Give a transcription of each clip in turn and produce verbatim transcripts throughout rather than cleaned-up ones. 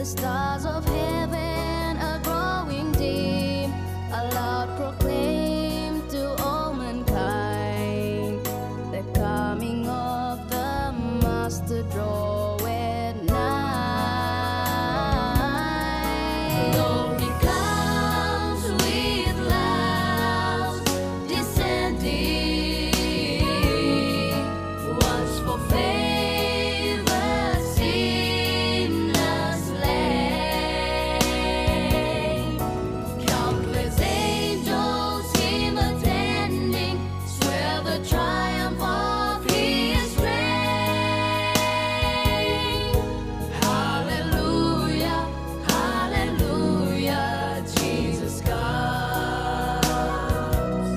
stars of heaven are growing dim, aloud proclaim to all mankind the coming of the Master draweth nigh. Glory comes with clouds descending, once for favored sinners slain. Countless angels him attending, swear the triumph of his reign. Hallelujah, hallelujah, Jesus comes.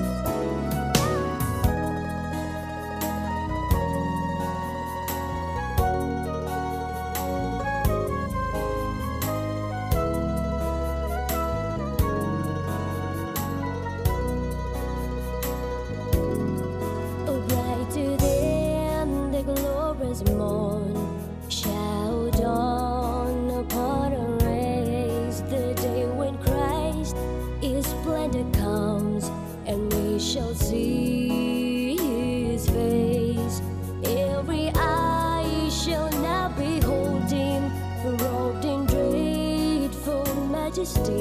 Oh, brighter than the glorious morn shall dawn upon our race, the day when Christ His splendor comes, and we shall see His face. Every eye shall now behold Him, robed in dreadful majesty.